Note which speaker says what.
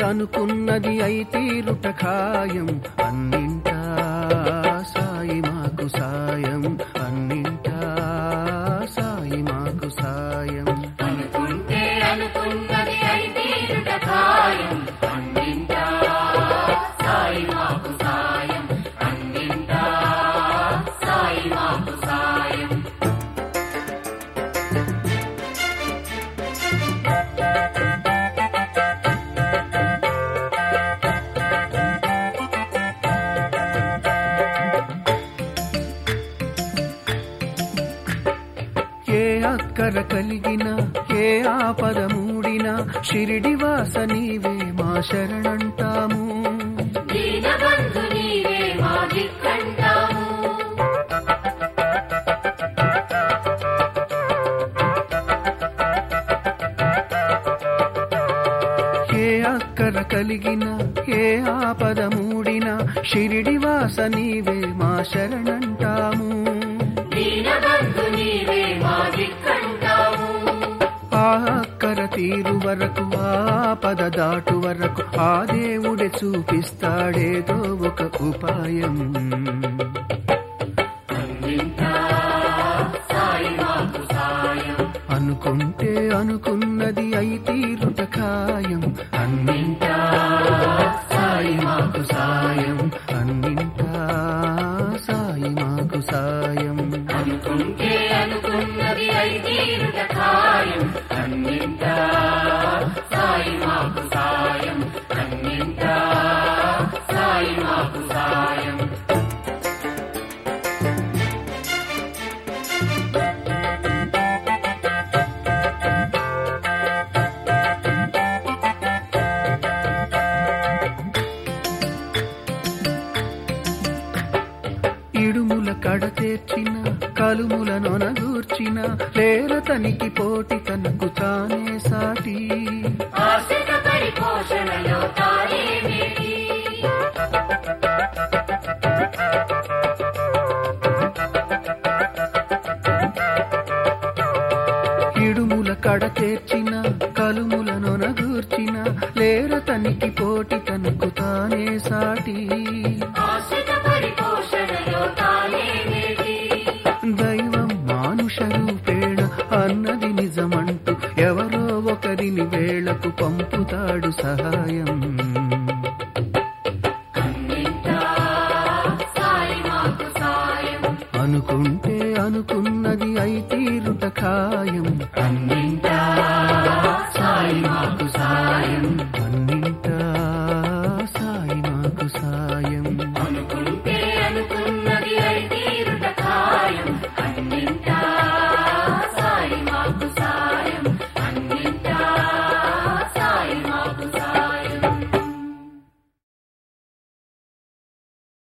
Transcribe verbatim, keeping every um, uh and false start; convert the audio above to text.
Speaker 1: అనుకున్నది అయి తీరుట ఖాయం అన్నింటా సాయి మాకు సాయం అన్నింటా సాయి మాకు సాయం
Speaker 2: అనుకుంటే అనుకున్నది అయి తీరుట ఖాయం అన్నింటా సాయి మాకు సాయం అన్నింటా సాయి మాకు సాయం
Speaker 1: ఏ అక్కర కలిగిన ఏ ఆపద మూడిన షిరిడివాస నీవే మా శరణంటాము
Speaker 2: దీనబంధు నీవే మా దిక్కంటాము
Speaker 1: ఏ అక్కర కలిగిన ఏ ఆపద మూడిన షిరిడివాస నీవే మా శరణంటాము
Speaker 2: దీనబంధు నీవే మా దిక్కంటాము
Speaker 1: ఆ అక్కర తీరు వరకు ఆపద దాటు వరకు ఆ దేవుడే చూపిస్తాడేదో ఒక ఉపాయం
Speaker 2: అన్నింటా సాయి మాకు సాయం
Speaker 1: అనుకుంటే అనుకున్నది అయి తీరుట ఖాయం అన్నింటా సాయి మాకు సాయం అన్నింటా సాయి మాకు సాయం
Speaker 2: అనుకుంటే అనుకున్నది అయి తీరుట ఖాయం అన్నింటా సాయి మాకు సాయం అన్నింటా సాయి మాకు సాయం
Speaker 1: ఇడుముల కడతేర్చిన కలుముల నొనగూర్చిన లేరతనికి పోటీ తనకు తానే సాటి
Speaker 2: ఆశ్రిత పరిపోషణలో తానేమిటి
Speaker 1: ఇడుముల కడతేర్చిన కలుముల నొనగూర్చిన లేరతనికి పోటీ తనకు తానే సాటి
Speaker 2: ఆశ్రిత పరిపోషణలో తానేమిటి
Speaker 1: దైవం మానుష రూపేణ అన్నది నిజమంటూ ఎవరో ఒకరిని వేళకు పంపుతాడు సహాయం
Speaker 2: అన్నింటా సాయి మాకు సాయం
Speaker 1: అనుకుంటే అనుకున్నది అయి తీరుట ఖాయం అన్నింటా సాయి మాకు సాయం అన్ని